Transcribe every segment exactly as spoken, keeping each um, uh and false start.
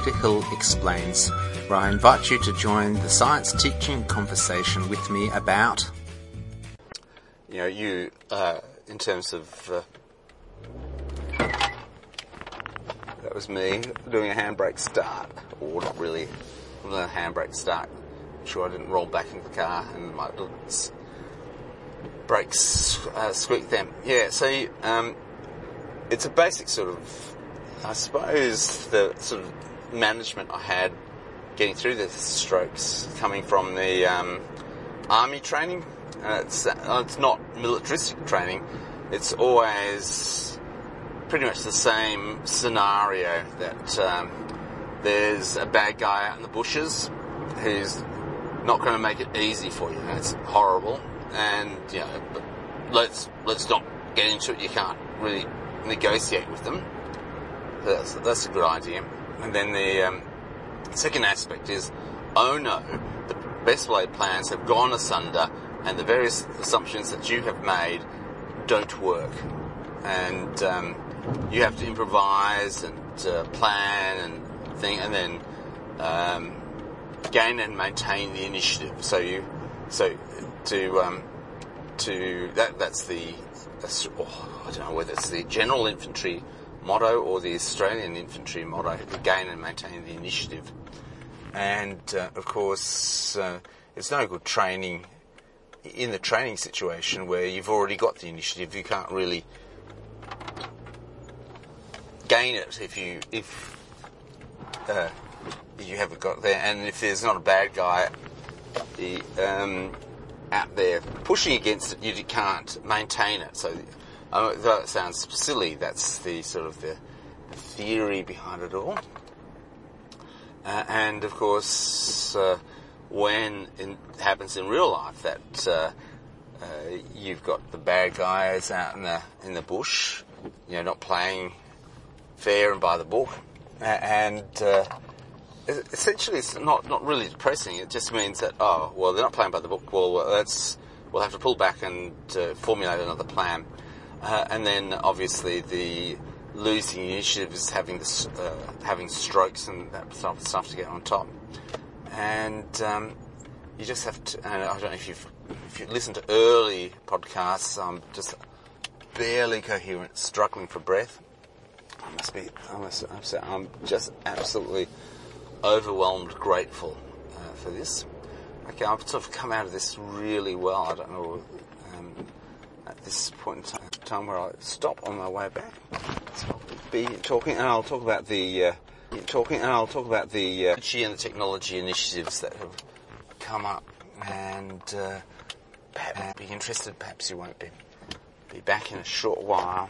Doctor Hill Explains, where I invite you to join the science teaching conversation with me about... You know, you, uh, in terms of... Uh, that was me doing a handbrake start, or not really, not a handbrake start. I'm sure I didn't roll back into the car and my little brakes uh, squeaked then. Yeah, so you, um, it's a basic sort of, I suppose, the sort of management I had getting through the strokes coming from the um, army training. Uh, it's, uh, it's not militaristic training. It's always pretty much the same scenario that um, there's a bad guy out in the bushes who's not going to make it easy for you. It's horrible, and you know, but let's let's not get into it. You can't really negotiate with them. That's, that's a good idea. And then the um, second aspect is, oh no, the best laid plans have gone asunder, and the various assumptions that you have made don't work, and um, you have to improvise and uh, plan and thing, and then um, gain and maintain the initiative. So you, so to um, to that that's the that's, oh, I don't know whether it's the general infantry motto or the Australian infantry motto: to gain and maintain the initiative. And uh, of course, uh, it's no good training in the training situation where you've already got the initiative. You can't really gain it if you if uh, you haven't got there, and if there's not a bad guy the, um, out there pushing against it, you can't maintain it. So, uh, though it sounds silly, that's the sort of the theory behind it all. Uh, and of course, uh, when it happens in real life that uh, uh, you've got the bad guys out in the in the bush, you know, not playing fair and by the book, and uh, essentially it's not not really depressing. It just means that, oh well, they're not playing by the book. Well, let's we'll have to pull back and uh, formulate another plan, uh, and then obviously the losing initiative is having this, uh, having strokes and that sort of stuff to get on top. And um, you just have to, and I don't know if you've if you listen to early podcasts, I'm just barely coherent, struggling for breath. I must be, I must, I'm just absolutely overwhelmed, grateful uh, for this. Okay, I've sort of come out of this really well. I don't know, um, at this point in time where I stop on my way back. So I'll be talking, and I'll talk about the... Uh, Talking, and I'll talk about the uh, and the technology initiatives that have come up, and uh, perhaps be interested, perhaps you won't be. Be back in a short while.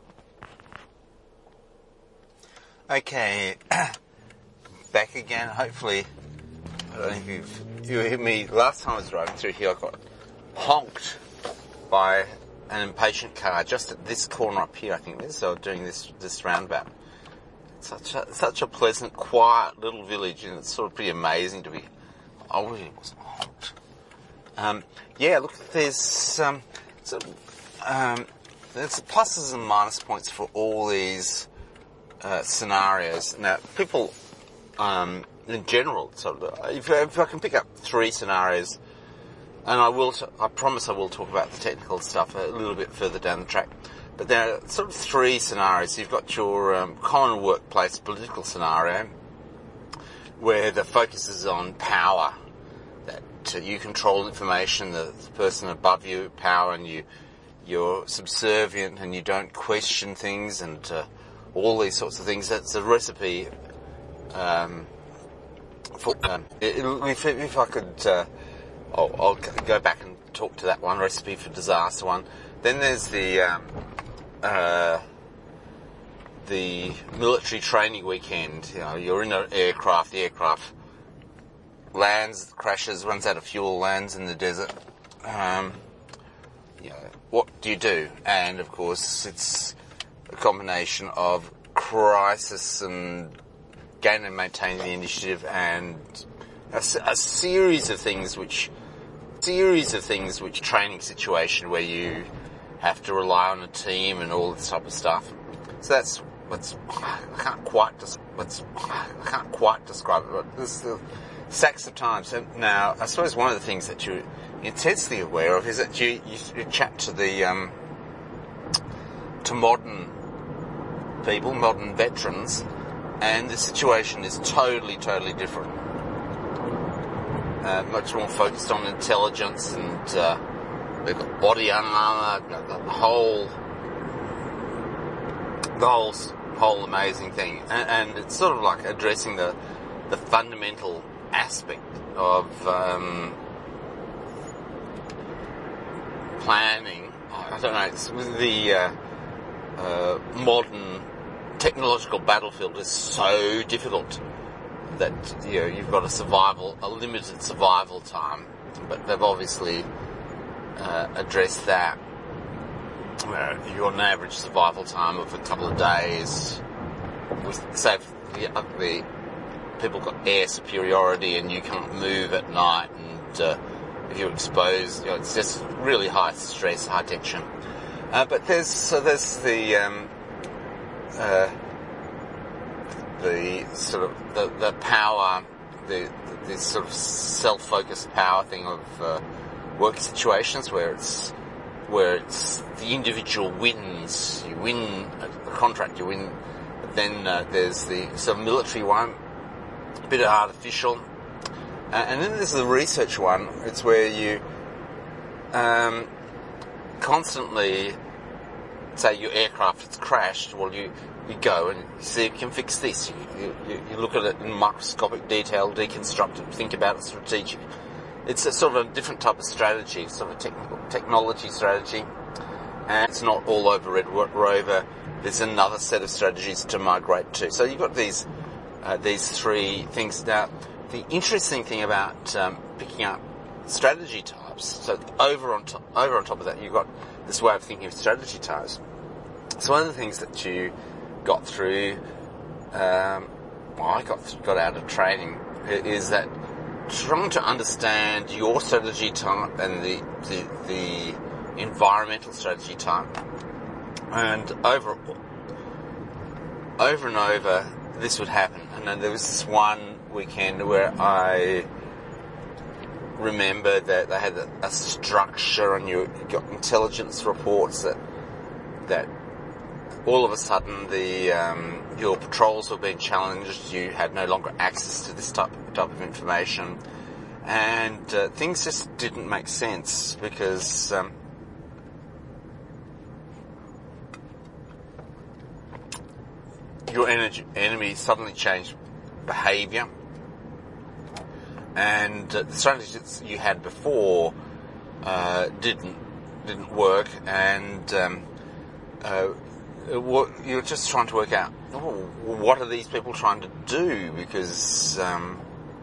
Okay, back again. Hopefully, I don't know if you've you heard me. Last time I was driving through here, I got honked by an impatient car just at this corner up here. I think this. So doing this this roundabout. Such a, such a pleasant, quiet little village, and it's sort of pretty amazing to be... I really wasn't honked. Um, yeah, look, there's, um, sort of, um, there's pluses and minus points for all these uh, scenarios. Now, people, um, in general, sort of, if, if I can pick up three scenarios, and I will, t- I promise I will talk about the technical stuff a little bit further down the track. But there are sort of three scenarios. You've got your um, common workplace political scenario, where the focus is on power, that uh, you control information, the, the person above you, power, and you, you're subservient and you don't question things and uh, all these sorts of things. That's a recipe um, for... Um, if, if I could... Uh, I'll, I'll go back and talk to that one, recipe for disaster one. Then there's the... Um, Uh, the military training weekend. You know, you're in an aircraft, the aircraft lands, crashes, runs out of fuel, lands in the desert. Um, you know, what do you do? And of course, it's a combination of crisis and gain and maintain the initiative, and a, a series of things which, series of things which training situation where you have to rely on a team and all this type of stuff. So that's What's I can't quite des- what's I can't quite describe it. But there's the stacks of times. And now, I suppose one of the things that you're intensely aware of is that you you, you chat to the um, to modern people, modern veterans, and the situation is totally, totally different. Uh, much more focused on intelligence, and uh, they've got body armor, the whole, the whole, whole amazing thing, and, and it's sort of like addressing the the fundamental aspect of um, planning. I don't know. It's the uh, uh, modern technological battlefield is so difficult that, you know, you've got a survival, a limited survival time, but they've obviously uh, addressed that. Uh, you've got an average survival time of a couple of days. With, say, if the, uh, the people got air superiority and you can't move at night, and uh, if you're exposed, you know, it's just really high stress, high tension. Uh, but there's so there's the um, uh, the sort of the, the power, the, the this sort of self-focused power thing of uh, work situations where it's where it's the individual wins. You win a contract, you win. But then uh, there's the sort of military one, a bit artificial, uh, and then there's the research one. It's where you um, constantly say your aircraft has crashed. Well, you. You go and you see if you can fix this. You, you, you look at it in microscopic detail, deconstruct it, think about it strategic. It's a sort of a different type of strategy, sort of a technical technology strategy. And it's not all over Red Rover. There's another set of strategies to migrate to. So you've got these uh, these three things. Now, the interesting thing about um, picking up strategy types, so over on top, over on top of that, you've got this way of thinking of strategy types. So one of the things that you got through, um, well, I got got out of training, is that trying to understand your strategy type and the the, the environmental strategy type, and over over and over this would happen. And then there was this one weekend where I remember that they had a, a structure, and you got intelligence reports that that. All of a sudden, the um, your patrols were being challenged. You had no longer access to this type type of information, and uh, things just didn't make sense because um, your energy, enemy suddenly changed behaviour, and uh, the strategies you had before uh, didn't didn't work, and um, uh, you're just trying to work out, oh, what are these people trying to do? Because um,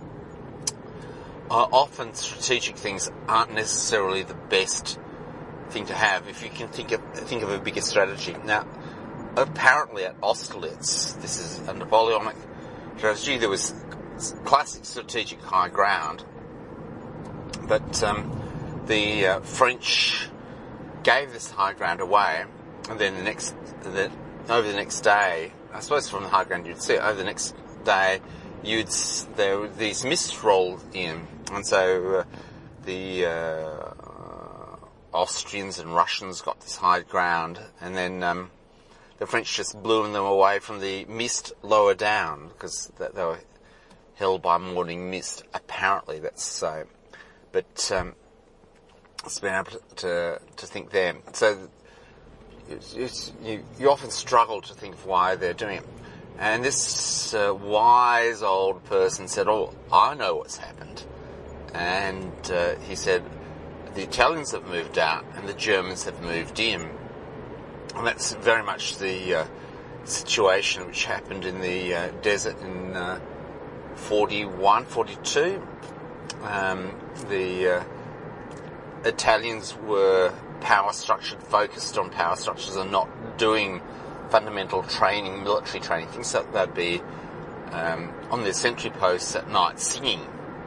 often strategic things aren't necessarily the best thing to have if you can think of think of a bigger strategy. Now, apparently at Austerlitz, this is a Napoleonic strategy. There was classic strategic high ground, but um, the uh, French gave this high ground away. And then the next, the, over the next day, I suppose from the high ground you'd see it, over the next day, you'd, there were these mists rolled in. And so uh, the uh, Austrians and Russians got this high ground, and then um, the French just blew them away from the mist lower down, because they, they were held by morning mist, apparently, that's so. But um, it's been able to, to, to think there. So It's, it's, you, you often struggle to think of why they're doing it. And this uh, wise old person said, oh, I know what's happened. And uh, he said, the Italians have moved out and the Germans have moved in. And that's very much the uh, situation which happened in the uh, desert in uh, forty-one, forty-two. Um, the uh, Italians were power structured, focused on power structures, and not doing fundamental training, military training, things that they'd be um, on their sentry posts at night singing,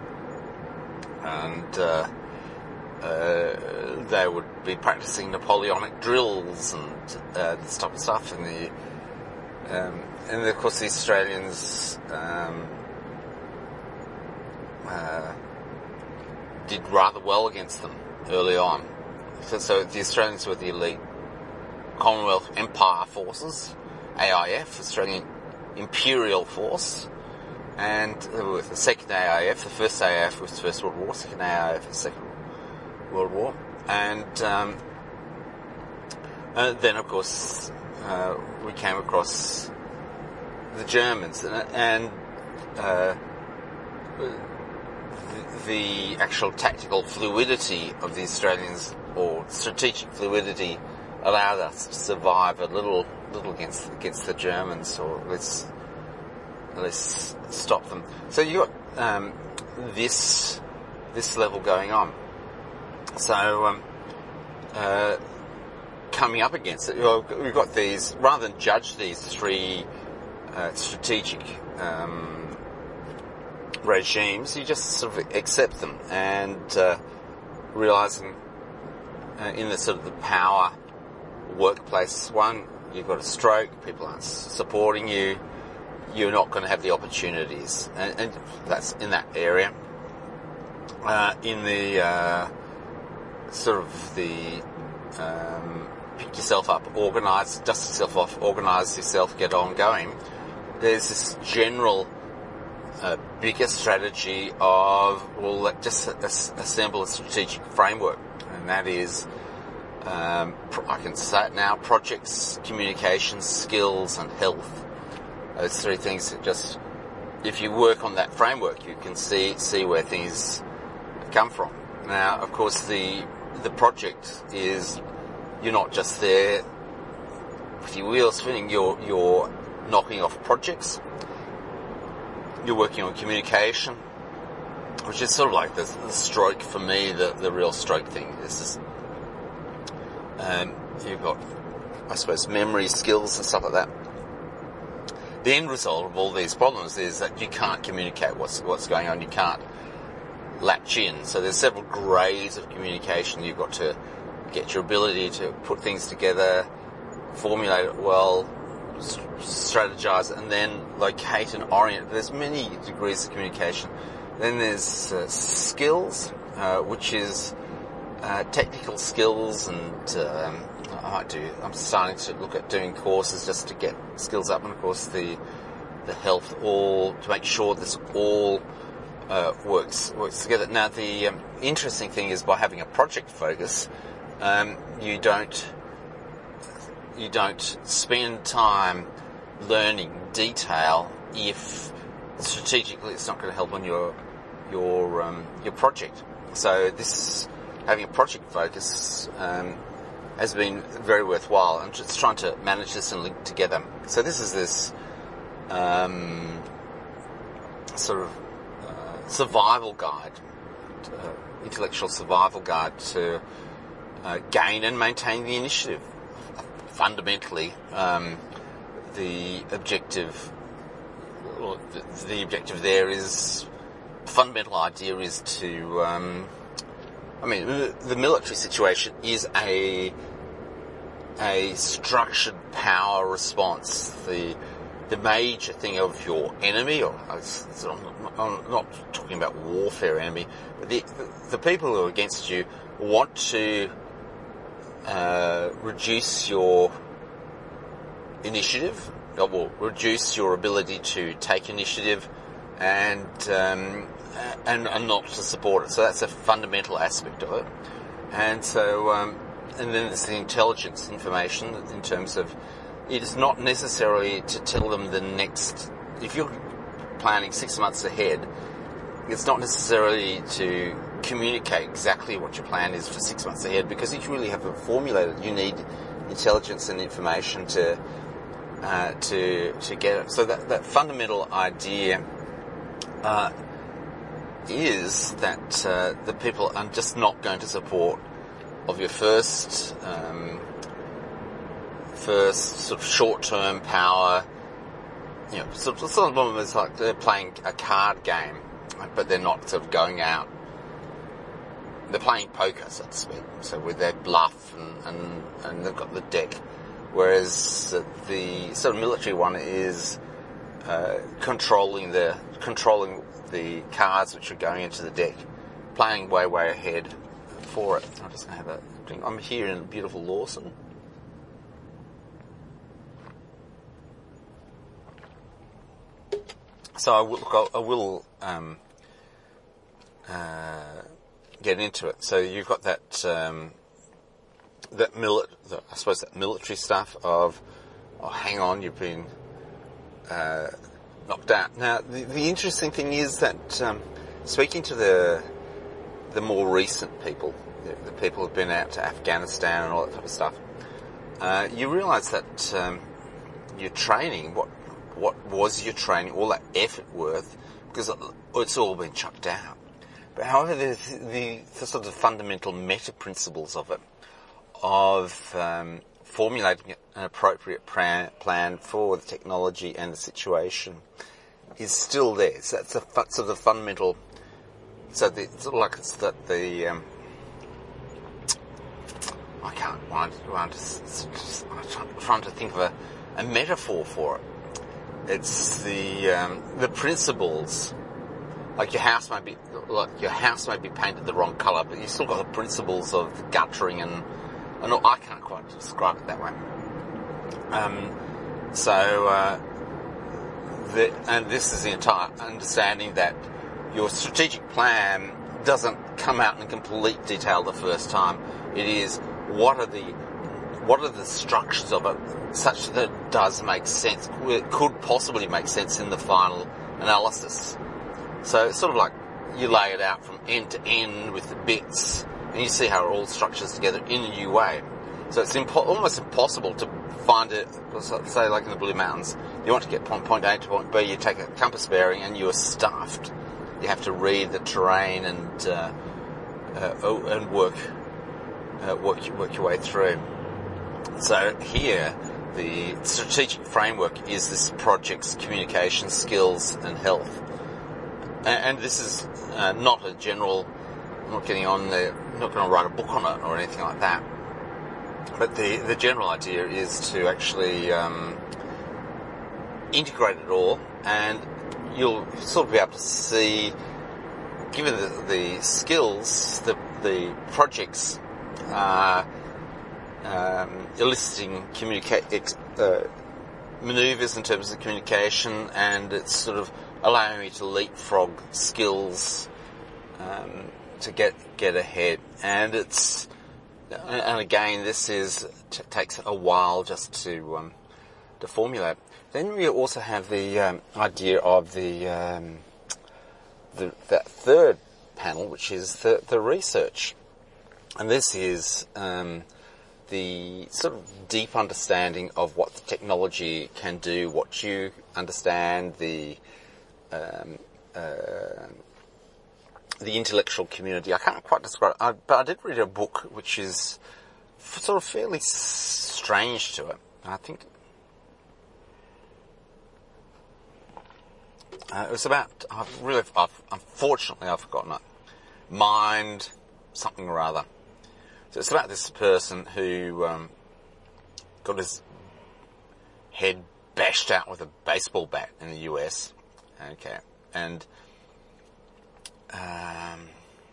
and uh, uh, they would be practicing Napoleonic drills and uh, this type of stuff in the Um, and of course the Australians um, uh, did rather well against them early on. So, so the Australians were the elite Commonwealth Empire Forces, A I F, Australian Imperial Force, and uh, the second A I F, the first A I F was the First World War, second A I F was the Second World War, and um, uh, then of course uh, we came across the Germans, and, and uh, the, the actual tactical fluidity of the Australians, or strategic fluidity, allowed us to survive a little, little against against the Germans, or let's let's stop them. So you got um, this this level going on. So um, uh, coming up against it, well, we've got these. Rather than judge these three uh, strategic um, regimes, you just sort of accept them and uh, realizing uh, in the sort of the power workplace, one, you've got a stroke, people aren't supporting you, you're not going to have the opportunities, and, and that's in that area. Uh, in the uh, sort of the um, pick yourself up, organise, dust yourself off, organise yourself, get on going, there's this general uh, bigger strategy of, well, let just assemble a strategic framework, and that is Um, I can say it now, projects, communications, skills and health. Those three things that just, if you work on that framework, you can see see where things come from. Now, of course, the the project is, you're not just there with your wheels spinning, you're, you're knocking off projects. You're working on communication, which is sort of like the, the stroke for me, the, the real stroke thing. This is Um, you've got, I suppose, memory, skills and stuff like that. The end result of all these problems is that you can't communicate what's what's going on. You can't latch in. So there's several grades of communication. You've got to get your ability to put things together, formulate it well, strategize it, and then locate and orient. There's many degrees of communication. Then there's uh, skills, uh, which is Uh, technical skills, and um, I might do. I'm starting to look at doing courses just to get skills up, and of course the the health, all to make sure this all uh, works works together. Now the um, interesting thing is, by having a project focus, um, you don't you don't spend time learning detail if strategically it's not going to help on your your um, your project. So this. Having a project focus um, has been very worthwhile, and just trying to manage this and link together. So this is this um, sort of uh, survival guide, uh, intellectual survival guide to uh, gain and maintain the initiative. Fundamentally, um, the objective, well, the, the objective there is, the fundamental idea is to um, I mean, the military situation is a a structured power response. The the major thing of your enemy, or I'm not, I'm not talking about warfare enemy, but the the people who are against you want to uh, reduce your initiative, or will reduce your ability to take initiative, and um, And, and not to support it. So that's a fundamental aspect of it. And so, um, and then there's the intelligence information in terms of, it is not necessarily to tell them the next, if you're planning six months ahead, it's not necessarily to communicate exactly what your plan is for six months ahead, because you really have to formulate it. You need intelligence and information to, uh, to, to get it. So that, that fundamental idea, uh, is that uh, the people are just not going to support of your first um, first sort of short-term power. You know, sort of, some of them is like they're playing a card game, but they're not sort of going out. They're playing poker, so to speak. So with their bluff and, and, and they've got the deck whereas the sort of military one is uh, controlling the controlling the cards which are going into the deck, playing way way ahead for it. I'm just going to have a drink. I'm here in beautiful Lawson. So I will, I will um, uh, get into it. So you've got that um, that mili- the, I suppose that military stuff of, oh, hang on, you've been uh, knocked out. Now the, the interesting thing is that um, speaking to the the more recent people, the, the people who've been out to Afghanistan and all that type of stuff, uh, you realise that um, your training, what what was your training, all that effort worth, because it's all been chucked out. But however, the, the, the sort of fundamental meta principles of it, of um, formulating an appropriate plan, plan for the technology and the situation, is still there. So that's a sort of fundamental. So the, it's sort of like it's that the um, I can't. I'm trying to think of a, a metaphor for it. It's the um, the principles. Like your house might be like your house might be painted the wrong colour, but you've still got the principles of guttering and and I can't quite describe it that way. Um, so uh, the, and this is the entire understanding that your strategic plan doesn't come out in complete detail the first time. It is what are the what are the structures of it, such that it does make sense, it could possibly make sense in the final analysis. So it's sort of like you lay it out from end to end with the bits, and you see how it all structures together in a new way. So it's impo- almost impossible to find it, say like in the Blue Mountains, you want to get from point A to point B, you take a compass bearing and you are stuffed. You have to read the terrain and uh, uh, and work, uh, work, work your way through. So here, the strategic framework is this project's communication skills and health. And, and this is uh, not a general, I'm not getting on there, I'm not going to write a book on it or anything like that. But the, the general idea is to actually um, integrate it all, and you'll sort of be able to see, given the, the skills, the, the projects are um, eliciting communica- ex- uh, manoeuvres in terms of communication, and it's sort of allowing me to leapfrog skills um, to get get ahead. And it's and again, this is t- takes a while just to um, to formulate. Then we also have the um, idea of the um, the that third panel, which is the the research, and this is um, the sort of deep understanding of what the technology can do, what you understand, the um, uh, the intellectual community. I can't quite describe it, I, but I did read a book which is f- sort of fairly s- strange to it. I think uh, it was about, I've really, I've, unfortunately I've forgotten it, Mind something or other. So it's about this person who um, got his head bashed out with a baseball bat in the U S. Okay, and um,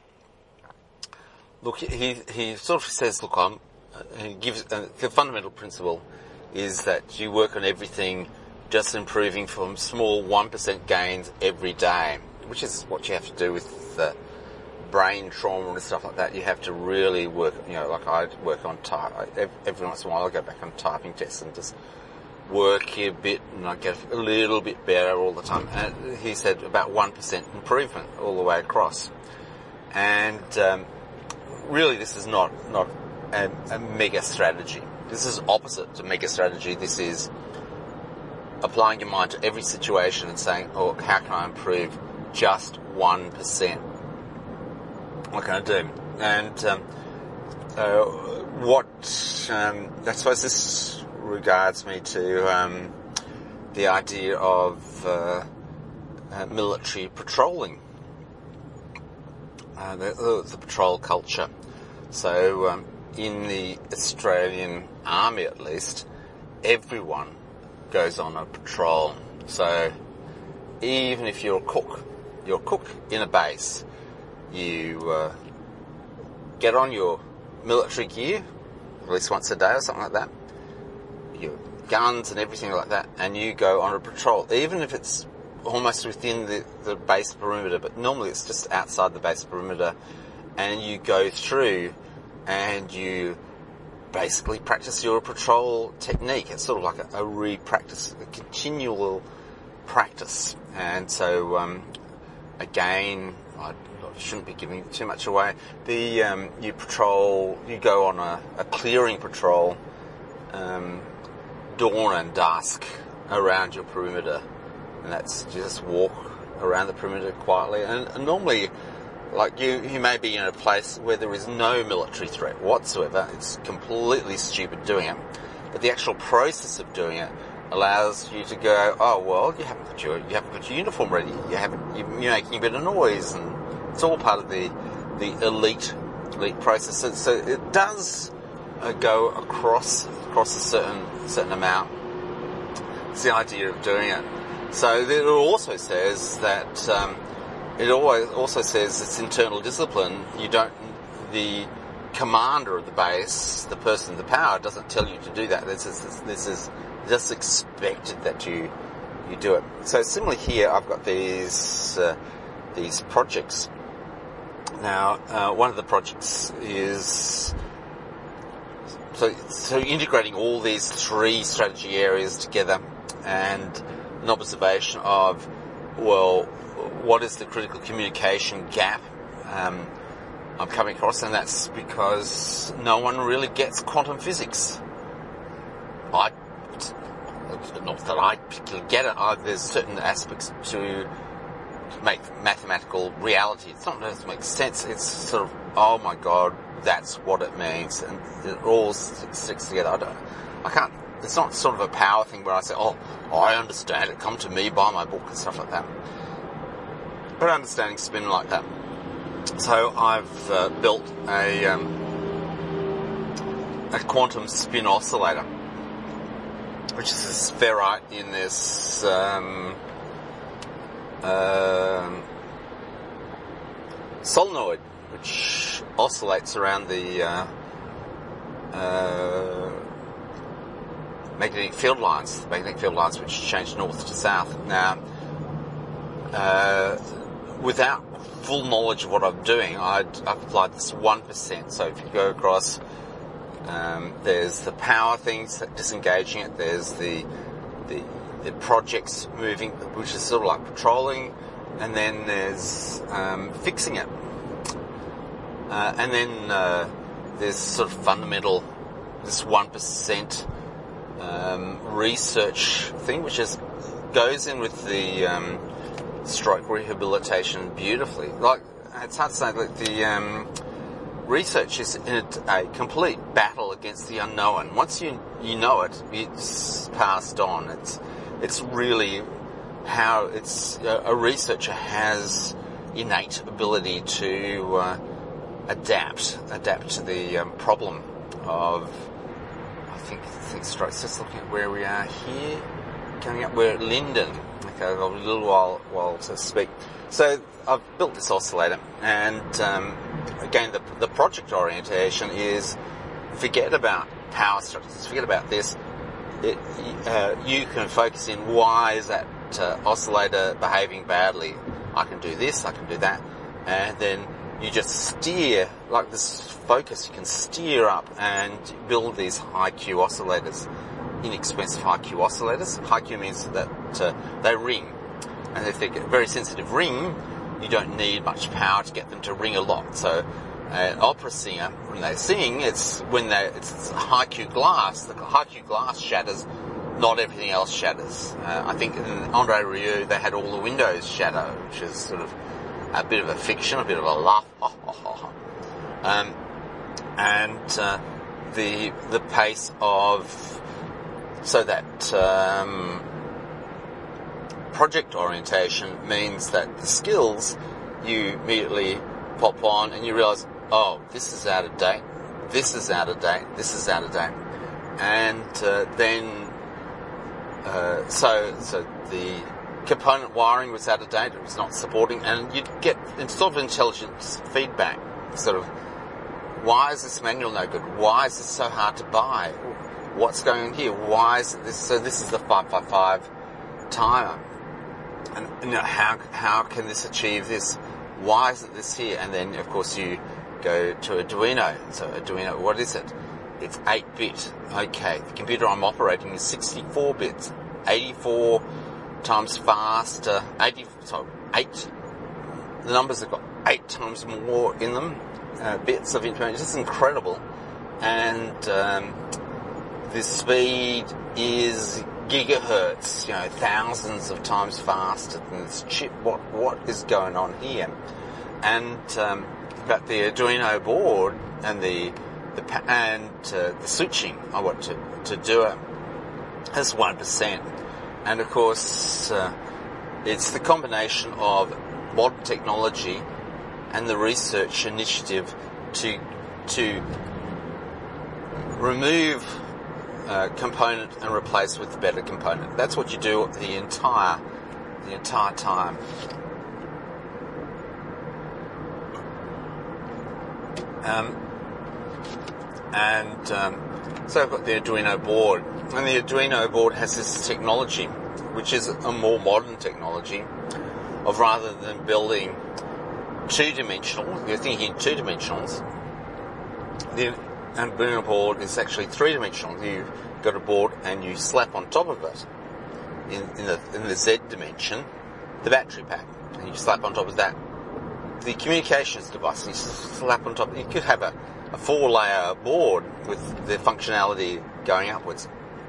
look, he he sort of says, look, I'm. Uh, he gives uh, the fundamental principle is that you work on everything, just improving from small one percent gains every day, which is what you have to do with the brain trauma and stuff like that. You have to really work, you know, like I work on type, every once in a while I go back on typing tests and just work a bit, and I get a little bit better all the time. And he said about one percent improvement all the way across. And um, really this is not, not a, a mega strategy. This is opposite to mega strategy. This is applying your mind to every situation and saying, oh, how can I improve just one percent? What can I do? And um, uh, what um, I suppose this regards me to um, the idea of uh, uh, military patrolling, uh, the, the, the patrol culture. So um, in the Australian Army, at least, everyone goes on a patrol. So even if you're a cook, you're a cook in a base, you uh, get on your military gear at least once a day or something like that, your guns and everything like that, and you go on a patrol, even if it's almost within the, the base perimeter, but normally it's just outside the base perimeter, and you go through and you basically practice your patrol technique. It's sort of like a, a re-practice, a continual practice. And so, um, again, I shouldn't be giving too much away. The um, you patrol, you go on a, a clearing patrol, um, dawn and dusk around your perimeter, and that's you just walk around the perimeter quietly. And, and normally, like you, you may be in a place where there is no military threat whatsoever. It's completely stupid doing it, but the actual process of doing it allows you to go, oh well, you haven't got your you haven't got your uniform ready. You haven't you're making a bit of noise, and it's all part of the the elite elite process. So, so it does uh, go across across a certain certain amount. It's the idea of doing it. So it also says that um, it always also says it's internal discipline. You don't the commander of the base, the person in the power, doesn't tell you to do that. This is this is just expected that you you do it. So similarly here, I've got these uh, these projects. Now, uh, one of the projects is so so integrating all these three strategy areas together, and an observation of, well, what is the critical communication gap um, I'm coming across, and that's because no one really gets quantum physics. I Not that I particularly get it. I, there's certain aspects to make mathematical reality. It's not that it makes sense. It's sort of, oh my God, that's what it means, and it all sticks together. I don't, I can't. It's not sort of a power thing where I say, oh, I understand it. Come to me, buy my book and stuff like that. But understanding spin like that. So I've uh, built a um, a quantum spin oscillator, which is a spherite in this um, uh, solenoid, which oscillates around the uh, uh, magnetic field lines, magnetic field lines which change north to south. Now, uh, without full knowledge of what I'm doing, I'd, I've applied this one percent. So if you go across, Um, there's the power things, disengaging it. There's the, the the projects moving, which is sort of like patrolling, and then there's um, fixing it, uh, and then uh, there's sort of fundamental this one percent um, research thing, which is goes in with the um, stroke rehabilitation beautifully. Like, it's hard to say, like the um, research is in a, a complete battle against the unknown. Once you you know it, it's passed on. It's it's really how it's uh, a researcher has innate ability to uh, adapt adapt to the um, problem of I think I think strokes. Just looking at where we are here, coming up, we're at Linden. Okay, I've got a little while while to speak. So I've built this oscillator, and um, again, the, the project orientation is forget about power structures, forget about this. It, uh, you can focus in why is that uh, oscillator behaving badly. I can do this, I can do that, and then you just steer, like this focus, you can steer up and build these high Q oscillators, inexpensive high Q oscillators. High Q means that uh, they ring. And if they're a very sensitive ring, you don't need much power to get them to ring a lot. So an opera singer, when they sing, it's when they it's high Q glass. The high Q glass shatters, not everything else shatters. Uh, I think in Andre Rieu they had all the windows shatter, which is sort of a bit of a fiction, a bit of a laugh. um, and uh, the the pace of so that. Um, Project orientation means that the skills you immediately pop on and you realise, oh, this is out of date, this is out of date, this is out of date. And uh, then uh, so so the component wiring was out of date, it was not supporting, and you'd get sort of intelligence feedback, sort of, why is this manual no good? Why is this so hard to buy? What's going on here? Why is this? So this is the five five five timer. And you know, how how can this achieve this? Why isn't this here? And then, of course, you go to Arduino. So Arduino, what is it? It's eight bit. Okay, the computer I'm operating is sixty-four bits. eighty-four times faster. eighty, sorry, eight. The numbers have got eight times more in them, uh, bits of information. It's just incredible. And um, the speed is gigahertz, you know, thousands of times faster than this chip. What what is going on here? And um, but the Arduino board and the the and uh, the switching I want to to do it has one percent. And of course, uh, it's the combination of modern technology and the research initiative to to remove Uh, component and replace with a better component. That's what you do the entire the entire time. Um, and um, so I've got the Arduino board, and the Arduino board has this technology, which is a more modern technology, of rather than building two-dimensional, you're thinking two-dimensionals, the And Arduino board is actually three-dimensional. You've got a board and you slap on top of it, in, in the in the Z dimension, the battery pack, and you slap on top of that the communications device. And you slap on top. You could have a, a four-layer board with the functionality going upwards.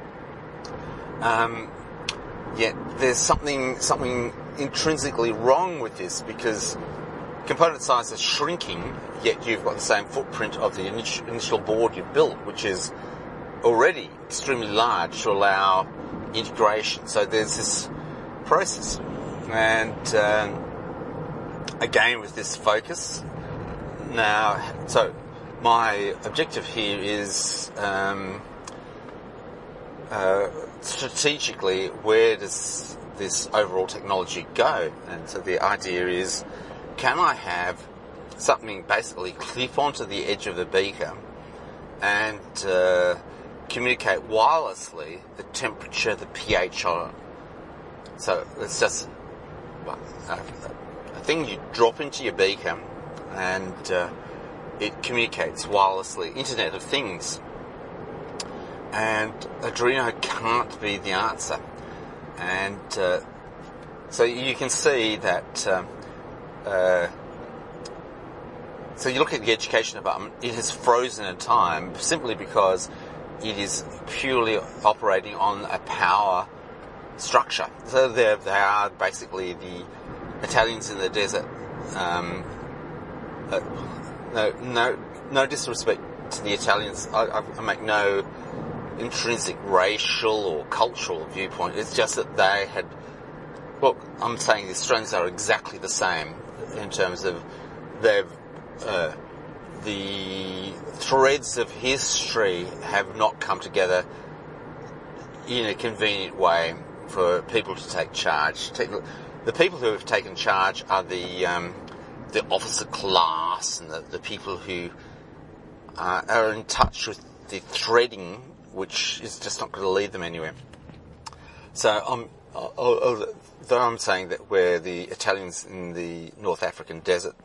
Um, yet there's something something intrinsically wrong with this, because component size is shrinking, yet you've got the same footprint of the initial, initial board you've built, which is already extremely large to allow integration. So there's this process. And um, again, with this focus, now, so my objective here is um, uh, strategically, where does this overall technology go? And so the idea is, can I have something basically clip onto the edge of the beaker and uh, communicate wirelessly the temperature, the pH on it? So it's just well, a, a thing you drop into your beaker, and uh, it communicates wirelessly, Internet of Things. And Arduino can't be the answer. And uh, so you can see that um, Uh, so you look at the education department, it has frozen in time simply because it is purely operating on a power structure. So they are basically the Italians in the desert. Um, uh, no, no, no disrespect to the Italians. I, I make no intrinsic racial or cultural viewpoint. It's just that they had. Well, I'm saying the Australians are exactly the same in terms of they've uh, the threads of history have not come together in a convenient way for people to take charge. The people who have taken charge are the um, the officer class and the, the people who uh, are in touch with the threading, which is just not going to lead them anywhere. So I'm. Though I'm saying that we're the Italians in the North African desert,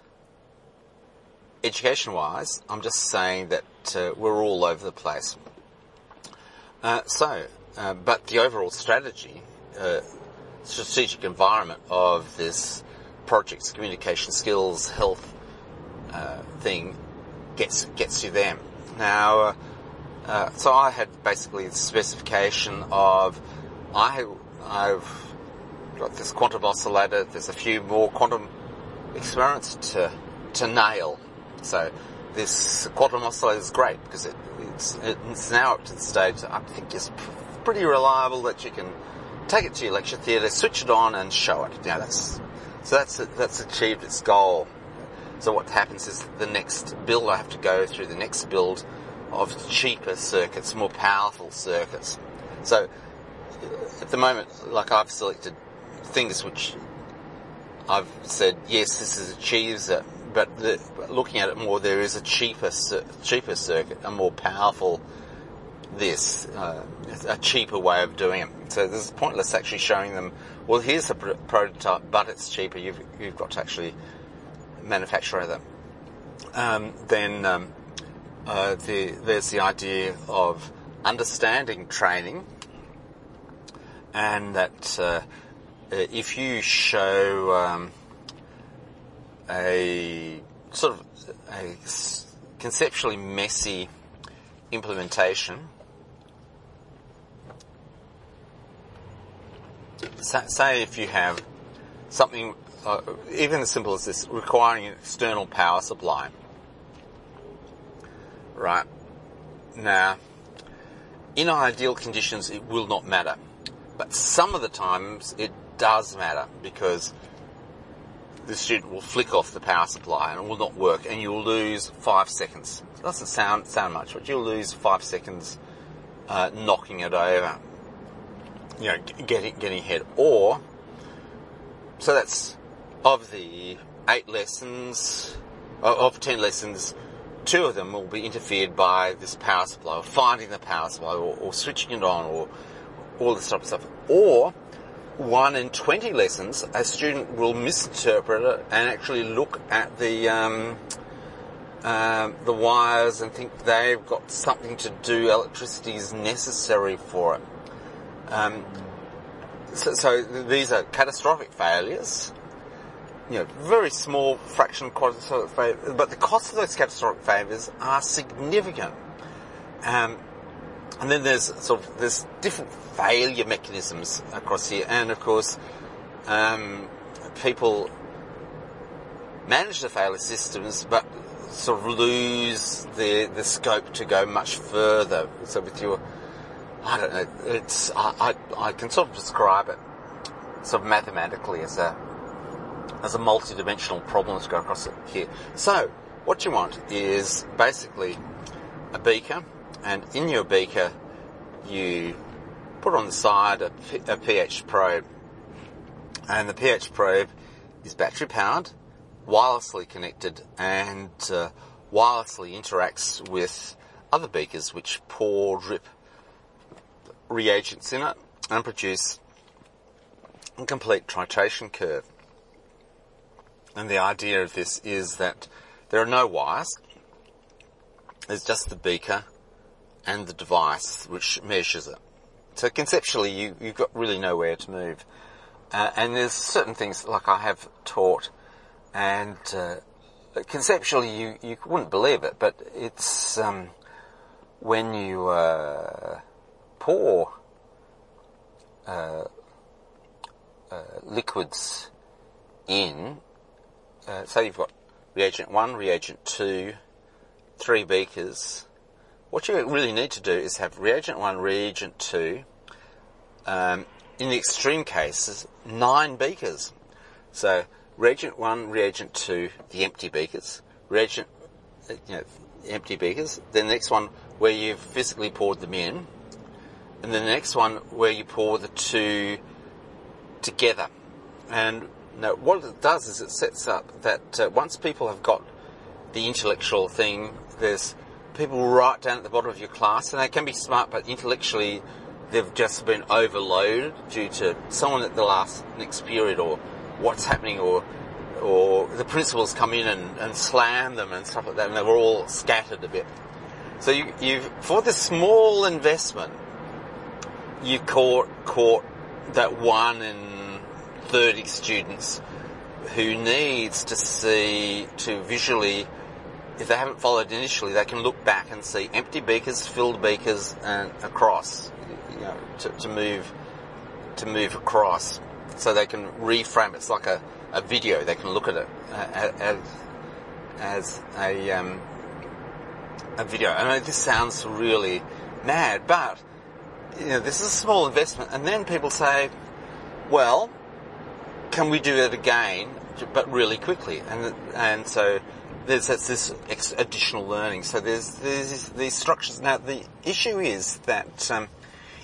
education-wise, I'm just saying that uh, we're all over the place. Uh, so, uh, but the overall strategy, uh, strategic environment of this project's communication skills, health uh, thing gets gets you there. Now, uh, uh, so I had basically the specification of I. I've got this quantum oscillator. There's a few more quantum experiments to to nail. So this quantum oscillator is great because it, it's, it's now up to the stage that I think is pretty reliable, that you can take it to your lecture theatre, switch it on, and show it. You know, that's so that's that's achieved its goal. So what happens is the next build, I have to go through the next build of cheaper circuits, more powerful circuits. So at the moment, like I've selected things which I've said, yes, this is achieves it, but the, looking at it more, there is a cheaper, cheaper circuit, a more powerful this, uh, a cheaper way of doing it. So this is pointless actually showing them, well, here's a pr- prototype, but it's cheaper. You've, you've got to actually manufacture them. Um, then um, uh, the, there's the idea of understanding training, and that uh, if you show um, a sort of a conceptually messy implementation, say if you have something uh, even as simple as this, requiring an external power supply, right? Now, in ideal conditions it will not matter, but some of the times it does matter, because the student will flick off the power supply and it will not work, and you'll lose five seconds. It doesn't sound sound much, but you'll lose five seconds uh, knocking it over, you know, getting getting ahead. Or, so that's of the eight lessons, of ten lessons, two of them will be interfered by this power supply, or finding the power supply, or, or switching it on, or all this type of stuff. Or one in twenty lessons, a student will misinterpret it and actually look at the um, um, the wires and think they've got something to do, electricity is necessary for it. Um, so, so these are catastrophic failures. You know, very small fraction of catastrophic failures, but the cost of those catastrophic failures are significant. Um, and then there's sort of there's different failure mechanisms across here, and of course, um, people manage the failure systems, but sort of lose the the scope to go much further. So with your, I don't know, it's I I, I can sort of describe it sort of mathematically as a as a multi-dimensional problem to go across it here. So what you want is basically a beaker, and in your beaker you put on the side a, P- a pH probe, and the pH probe is battery powered, wirelessly connected, and uh, wirelessly interacts with other beakers which pour, drip reagents in it and produce a complete titration curve. And the idea of this is that there are no wires. There's just the beaker and the device which measures it. So conceptually, you, you've got really nowhere to move. Uh, and there's certain things, like I have taught, and uh, conceptually you, you wouldn't believe it, but it's um, when you uh, pour uh, uh, liquids in, Uh, say you've got reagent one, reagent two, three beakers. What you really need to do is have reagent one, reagent two, um, in the extreme cases, nine beakers. So reagent one, reagent two, the empty beakers, reagent, you know, empty beakers. Then the next one where you've physically poured them in, and then the next one where you pour the two together. And now, what it does is it sets up that uh, once people have got the intellectual thing, there's people right down at the bottom of your class, and they can be smart, but intellectually they've just been overloaded due to someone at the last next period, or what's happening, or or the principals come in and, and slam them and stuff like that, and they were all scattered a bit. So you, you've, for this small investment, you've caught, caught that one in thirty students who needs to see, to visually, if they haven't followed initially, they can look back and see empty beakers, filled beakers, and across, you know, to, to move, to move across, so they can reframe. It's like a, a video. They can look at it as, as a, um, a video. I know this sounds really mad, but, you know, this is a small investment, and then people say, well, can we do it again, but really quickly? And and so there's that's this ex- additional learning. So there's, there's these structures. Now the issue is that um,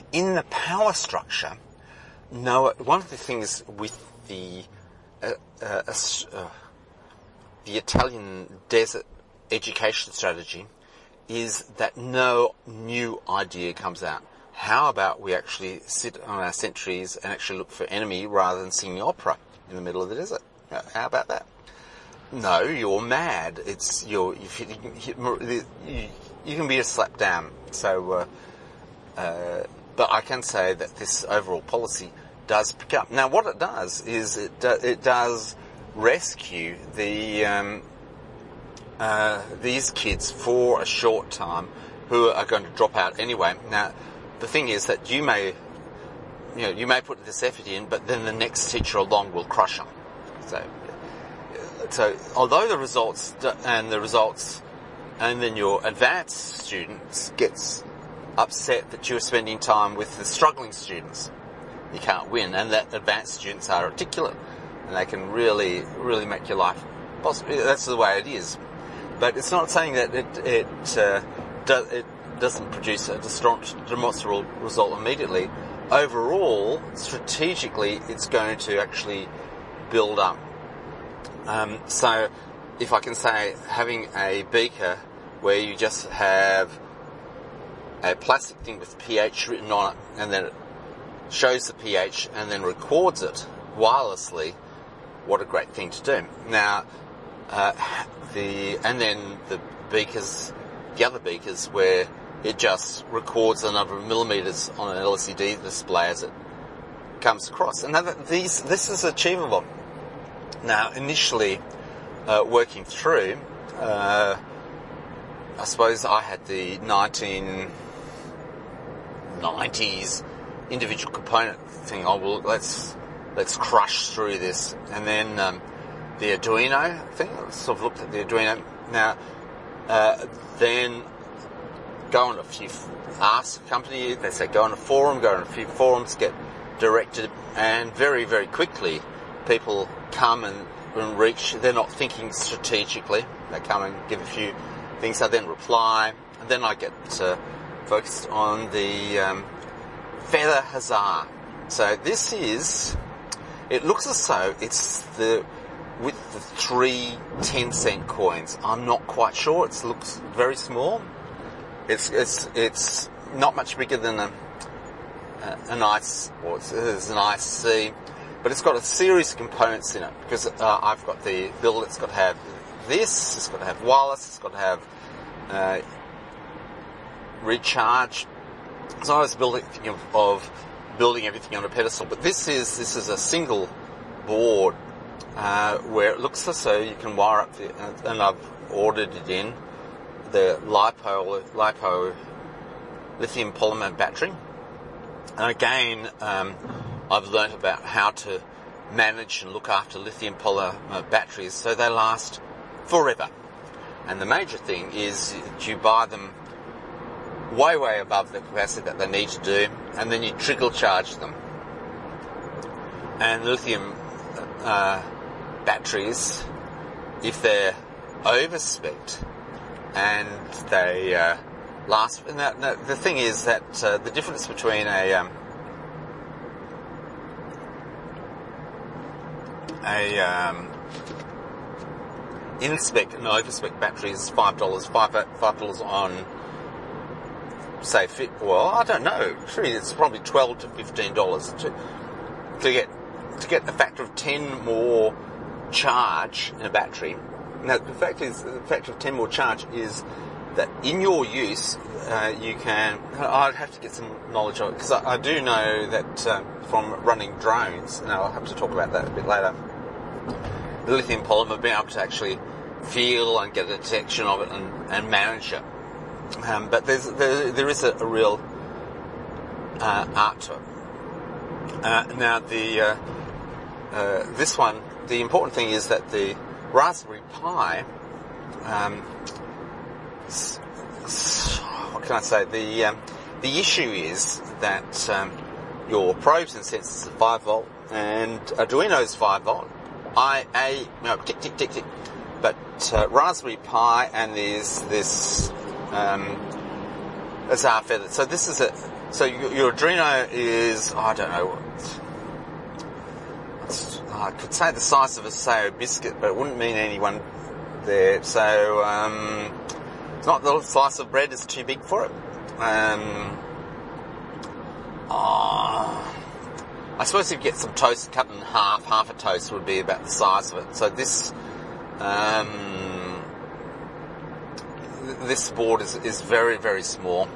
in the power structure, no, one of the things with the uh, uh, uh, the Italian desert education strategy is that no new idea comes out. How about we actually sit on our sentries and actually look for enemy rather than singing opera in the middle of the desert? How about that? No, you're mad. It's you're you've hit, you, you, you can be a slap down. So, uh, uh, but I can say that this overall policy does pick up. Now, what it does is it do, it does rescue the um, uh, these kids for a short time who are going to drop out anyway. Now, the thing is that you may, you know, you may put this effort in, but then the next teacher along will crush them. So, so although the results and the results, and then your advanced students gets upset that you're spending time with the struggling students, you can't win, and that advanced students are articulate, and they can really, really make your life possible. That's the way it is. But it's not saying that it it uh, does it. doesn't produce a demonstrable result immediately. Overall, strategically, it's going to actually build up. Um, so, if I can say, having a beaker where you just have a plastic thing with pH written on it, and then it shows the pH and then records it wirelessly, what a great thing to do. Now, uh, the and then the beakers, the other beakers where it just records the number of millimeters on an L C D display as it comes across. And these, this is achievable. Now, initially, uh, working through, uh, I suppose I had the nineteen nineties individual component thing. Oh, well, let's, let's crush through this. And then, um, the Arduino thing, I sort of looked at the Arduino. Now, uh, then, go on a few, ask a company, they say go on a forum, go on a few forums, get directed, and very, very quickly people come and, and reach, they're not thinking strategically, they come and give a few things, I then reply, and then I get uh, focused on the um, Feather Huzzah. So this is, it looks as though it's the, with the three ten cent coins. I'm not quite sure, it looks very small. It's it's it's not much bigger than a an ice, or it's, it's an I C, but it's got a series of components in it because uh, I've got the build. It's got to have this. It's got to have wireless. It's got to have uh, recharge. So I was building of, of building everything on a pedestal, but this is this is a single board uh, where it looks as though you can wire up the, and I've ordered it in. The LiPo, LiPo lithium polymer battery. And again, um, I've learnt about how to manage and look after lithium polymer batteries so they last forever. And the major thing is that you buy them way, way above the capacity that they need to do, and then you trickle charge them. And lithium uh, batteries, if they're over-spec'd, and they uh, last. And that, that, the thing is that uh, the difference between a um, a um, in-spec and over-spec battery is five dollars. Five five dollars on, say, fit. Well, I don't know. Actually, it's probably twelve to fifteen dollars to to get to get a factor of ten more charge in a battery. Now, the fact is, the factor of ten more charge is that in your use, uh, you can, I'd have to get some knowledge of it, because I, I do know that uh, from running drones, and I'll have to talk about that a bit later, the lithium polymer being able to actually feel and get a detection of it and, and manage it. Um, but there's, there, there is a, a real uh, art to it. Uh, now, the uh, uh, this one, the important thing is that the Raspberry Pi, um, what can I say? The um, the issue is that um, your probes and sensors are five volt, and Arduino's five volt. I a no tick tick tick tick, but uh, Raspberry Pi and there's this um, Huzzah Feather. So this is a so your, your Arduino is, I don't know, I could say the size of a Sayo biscuit, but it wouldn't mean anyone there. So um, it's not the slice of bread is too big for it. Um, oh, I suppose if you get some toast cut in half, half a toast would be about the size of it. So this um, this board is, is very, very small,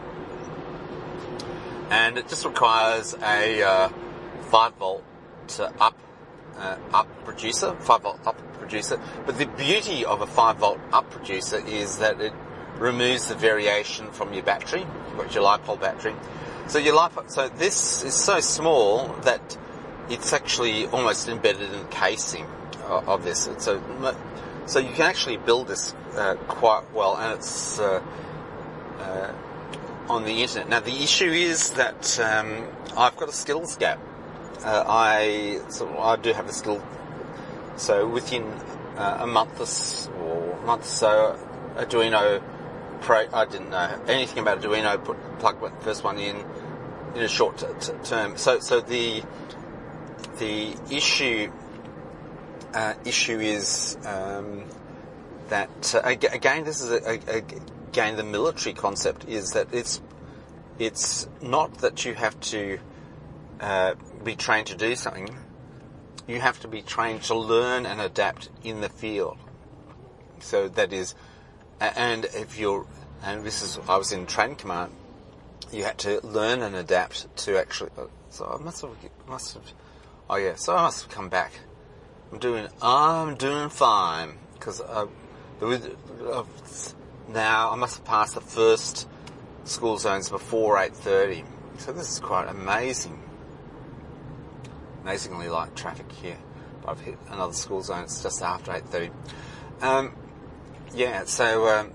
and it just requires a uh, five volt up uh, up producer, five volt up producer. But the beauty of a five volt up producer is that it removes the variation from your battery. You've got your LiPo battery. So your LiPo, so this is so small that it's actually almost embedded in the casing of, of this. So, so you can actually build this uh, quite well, and it's uh, uh, on the internet. Now the issue is that um, I've got a skills gap. Uh, I so I do have a skill. So within uh, a month or a month or so, Arduino Pro, I didn't know anything about Arduino. Put plugged the first one in in a short t- t- term. So so the the issue uh, issue is um, that uh, again this is a, a, again the military concept is that it's it's not that you have to uh, be trained to do something. You have to be trained to learn and adapt in the field. So that is, and if you're, and this is, I was in training command, you had to learn and adapt to actually, so I must have, must have, oh yeah, so I must have come back. I'm doing, I'm doing fine, because uh, uh, now I must have passed the first school zones before eight thirty. So this is quite amazing. Amazingly light traffic here. But I've hit another school zone, it's just after eight thirty. Um, yeah, so, um,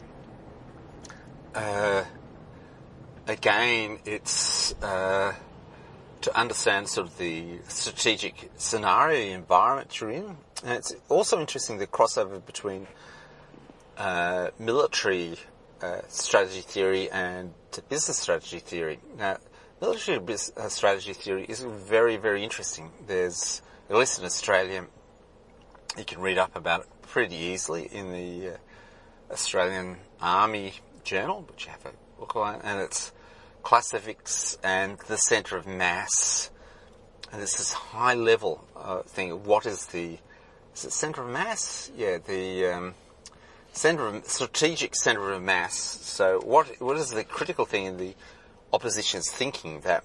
uh, again, it's, uh, to understand sort of the strategic scenario environment you're in. And it's also interesting the crossover between, uh, military, uh, strategy theory and business strategy theory. Now, military business strategy theory is very, very interesting. There's, at least in Australia, you can read up about it pretty easily in the uh, Australian Army Journal, which you have a look at, and it's classifics and the centre of mass. And it's this high level uh, thing of what is the, is it centre of mass? Yeah, the um, centre of, strategic centre of mass. So what what is the critical thing in the opposition's thinking that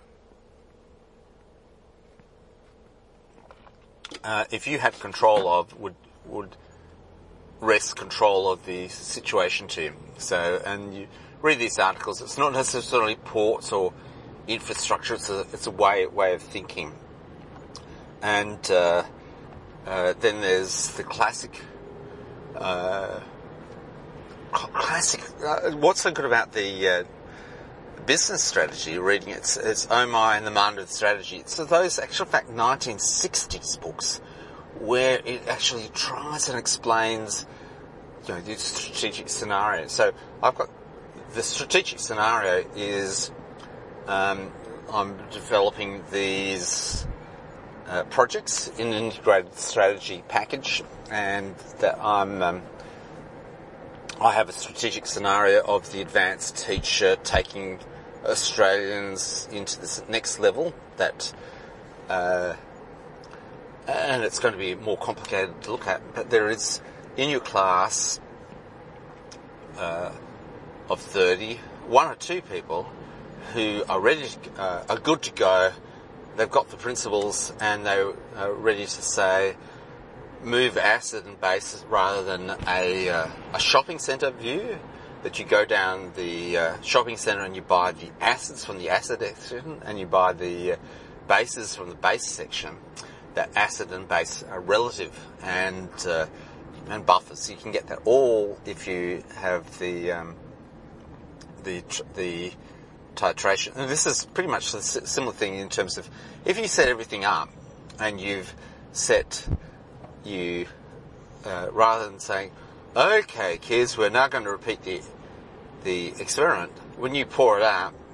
uh, if you had control of, would would wrest control of the situation to you. So, and you read these articles, it's not necessarily ports or infrastructure, it's a, it's a way, way of thinking. And uh, uh, then there's the classic, uh, classic, uh, what's so good about the uh, business strategy, reading it's, it's Oh My and the Mandarin Strategy. So those, actual fact, nineteen sixties books, where it actually tries and explains, you know, the strategic scenario. So I've got, the strategic scenario is, um, I'm developing these uh, projects in an integrated strategy package, and that I'm, um, I have a strategic scenario of the advanced teacher taking Australians into this next level that, uh, and it's going to be more complicated to look at, but there is, in your class uh, of thirty, one or two people who are ready to, uh, are good to go, they've got the principles, and they're uh, ready to say, move acid and base rather than a, uh, a shopping centre view, that you go down the uh, shopping centre and you buy the acids from the acid section and you buy the uh, bases from the base section. That acid and base are relative and uh, and buffers. You can get that all if you have the um, the the titration. And this is pretty much a similar thing in terms of if you set everything up and you've set you uh, rather than saying, okay, kids, we're now going to repeat the the experiment. When you pour it out,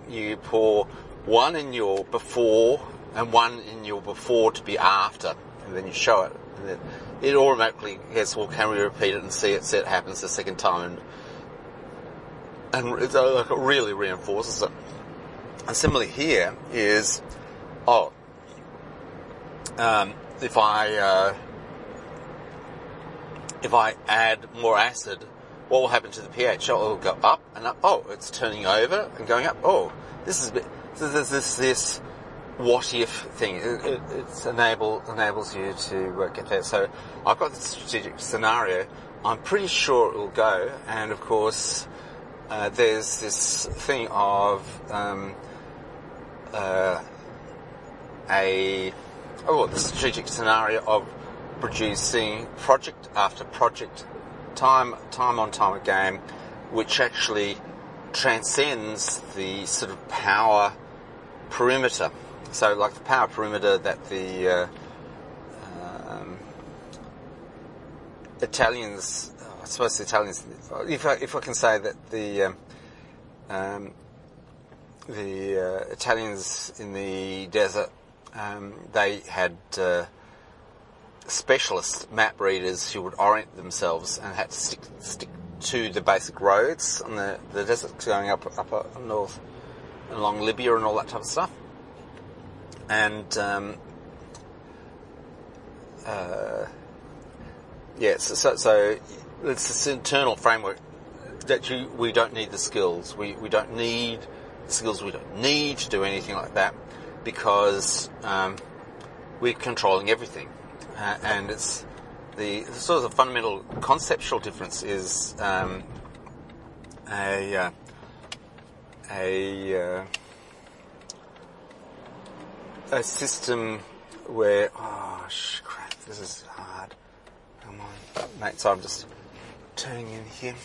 you pour one in your before and one in your before to be after, and then you show it, and then it automatically gets, well, can we repeat it and see it, see it happens the second time, and, and it, like, it really reinforces it. And similarly here is, oh, um, if I uh, if I add more acid, what will happen to the pH? Oh, it will go up and up. Oh, it's turning over and going up. Oh, this is a bit, so there's this this what if thing. It, it it's enable enables you to uh, get there. So I've got this strategic scenario. I'm pretty sure it will go, and of course uh, there's this thing of um, uh, a oh the strategic scenario of producing project after project, time time on time again, which actually transcends the sort of power perimeter. So, like the power perimeter that the uh, um, Italians, I suppose the Italians, if I, if I can say that the um, um, the uh, Italians in the desert, um, they had uh, specialist map readers who would orient themselves and had to stick stick to the basic roads on the, the desert going up up, up north along Libya and all that type of stuff. And um, uh, yeah, so, so, so it's this internal framework that you, we don't need the skills. We we don't need the skills. We don't need to do anything like that because um, we're controlling everything. Uh, and it's the sort of the fundamental conceptual difference is um, a uh, a uh, a system where oh sh- crap, this is hard. Come on, mate. So I'm just turning in here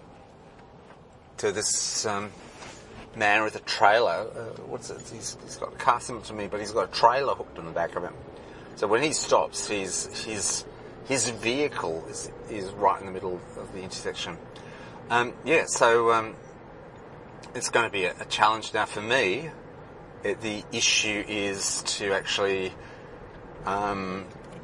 to this um, man with a trailer. Uh, what's it? He's, he's got a car similar to me, but he's got a trailer hooked on the back of him. So when he stops, his his his vehicle is is right in the middle of the intersection. Um, yeah, so um, it's going to be a, a challenge now for me. It, the issue is to actually um,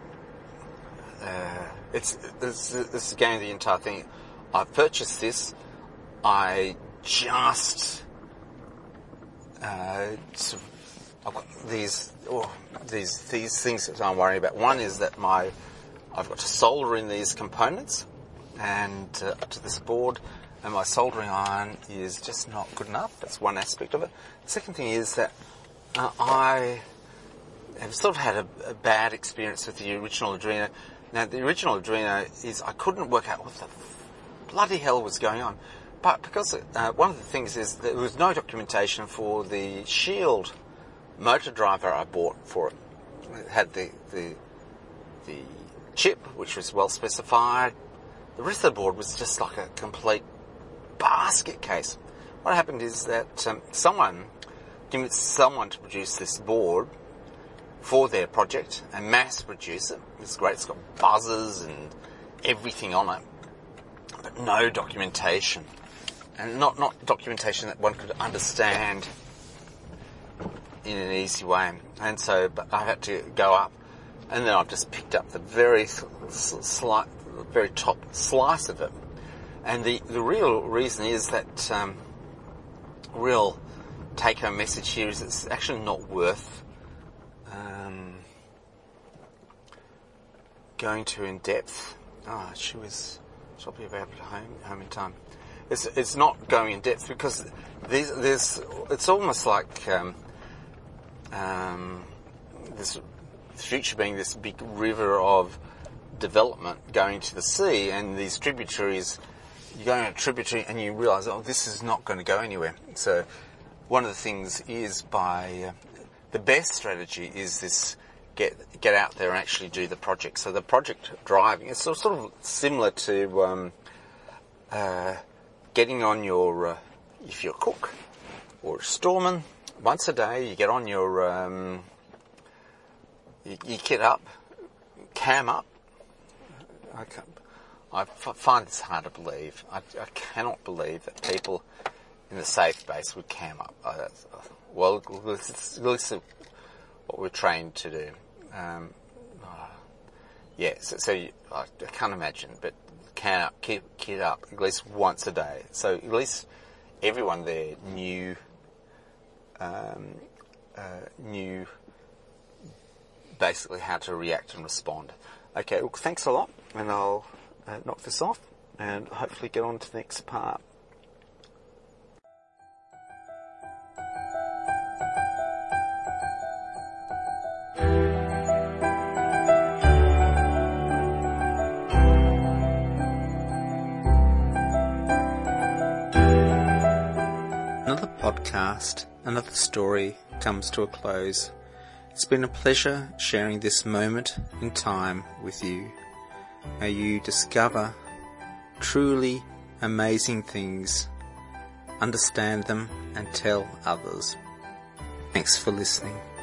uh, it's this, this is again the entire thing. I've purchased this. I just uh, sort of, I've got these, oh, these these things that I'm worrying about. One is that my I've got to solder in these components and uh, to this board, and my soldering iron is just not good enough. That's one aspect of it. The second thing is that uh, I have sort of had a, a bad experience with the original Arduino. Now, the original Arduino is I couldn't work out what the bloody hell was going on, but because uh, one of the things is there was no documentation for the Shield motor driver I bought for it. It had the, the the chip, which was well specified. The rest of the board was just like a complete basket case. What happened is that um, someone convinced someone to produce this board for their project and mass produce it. It's great. It's got buzzers and everything on it, but no documentation, and not not documentation that one could understand in an easy way. And so but I had to go up, and then I've just picked up the very slight, very top slice of it. And the, the real reason is that um, real take-home message here is it's actually not worth um, going to in depth. Oh, she was she'll be able to home home in time. It's it's not going in depth because there's, there's it's almost like um, Um, this future being this big river of development going to the sea, and these tributaries, you're going on a tributary and you realise, oh, this is not going to go anywhere. So one of the things is by, uh, the best strategy is this, get get out there and actually do the project. So the project driving, it's sort of similar to um, uh, getting on your, uh, if you're a cook or a storeman, once a day you get on your, um, you, you get up, cam up. I, can't, I f- find this hard to believe. I, I cannot believe that people in the safe base would cam up. Oh, that's, well, it's at least what we're trained to do. Um, oh, yeah, so, so you, I can't imagine, but can up, keep kid up at least once a day. So at least everyone there knew, um, uh, knew basically how to react and respond. Okay, well, thanks a lot, and I'll uh, knock this off and hopefully get on to the next part. Another podcast, another story comes to a close. It's been a pleasure sharing this moment in time with you. May you discover truly amazing things, understand them, and tell others. Thanks for listening.